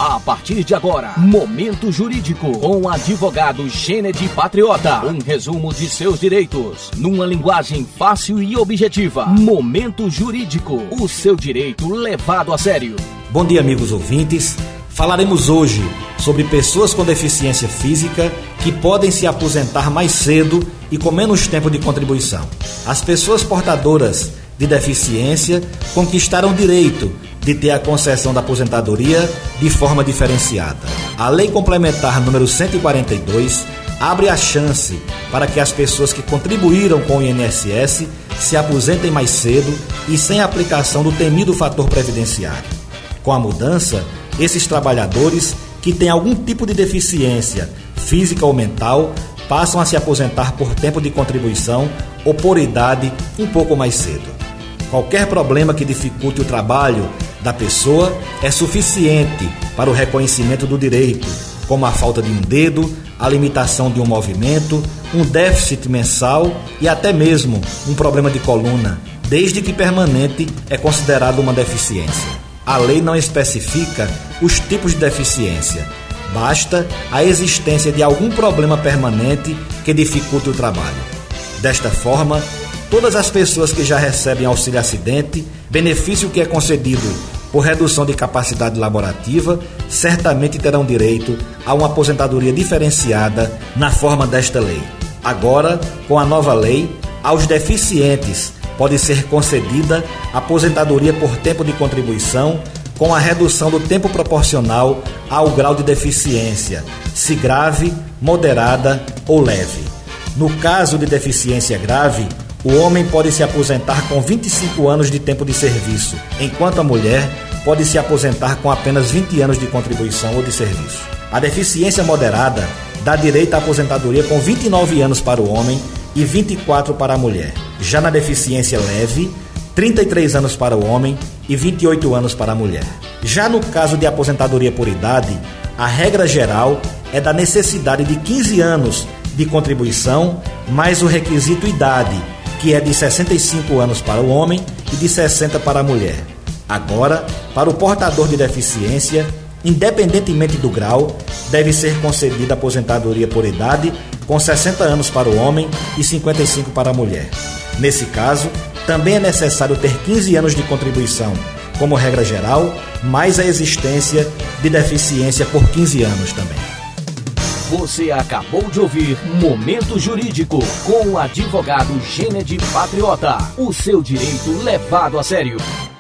A partir de agora, Momento Jurídico com o advogado Gênede Patriota. Um resumo de seus direitos, numa linguagem fácil e objetiva. Momento Jurídico, o seu direito levado a sério. Bom dia, amigos ouvintes. Falaremos hoje sobre pessoas com deficiência física que podem se aposentar mais cedo e com menos tempo de contribuição. As pessoas portadoras de deficiência conquistaram o direito de ter a concessão da aposentadoria de forma diferenciada. A Lei Complementar número 142 abre a chance para que as pessoas que contribuíram com o INSS se aposentem mais cedo e sem aplicação do temido fator previdenciário. Com a mudança, esses trabalhadores que têm algum tipo de deficiência física ou mental passam a se aposentar por tempo de contribuição ou por idade um pouco mais cedo. Qualquer problema que dificulte o trabalho da pessoa é suficiente para o reconhecimento do direito, como a falta de um dedo, a limitação de um movimento, um déficit mensal e até mesmo um problema de coluna, desde que permanente é considerado uma deficiência. A lei não especifica os tipos de deficiência, basta a existência de algum problema permanente que dificulte o trabalho. Desta forma, todas as pessoas que já recebem auxílio-acidente, benefício que é concedido por redução de capacidade laborativa, certamente terão direito a uma aposentadoria diferenciada na forma desta lei. Agora, com a nova lei, aos deficientes pode ser concedida aposentadoria por tempo de contribuição com a redução do tempo proporcional ao grau de deficiência, se grave, moderada ou leve. No caso de deficiência grave, o homem pode se aposentar com 25 anos de tempo de serviço, enquanto a mulher pode se aposentar com apenas 20 anos de contribuição ou de serviço. A deficiência moderada dá direito à aposentadoria com 29 anos para o homem e 24 para a mulher. Já na deficiência leve, 33 anos para o homem e 28 anos para a mulher. Já no caso de aposentadoria por idade, a regra geral é da necessidade de 15 anos de contribuição, mais o requisito idade, que é de 65 anos para o homem e de 60 para a mulher. Agora, para o portador de deficiência, independentemente do grau, deve ser concedida aposentadoria por idade com 60 anos para o homem e 55 para a mulher. Nesse caso, também é necessário ter 15 anos de contribuição, como regra geral, mais a existência de deficiência por 15 anos também. Você acabou de ouvir Momento Jurídico com o advogado Gênede Patriota. O seu direito levado a sério.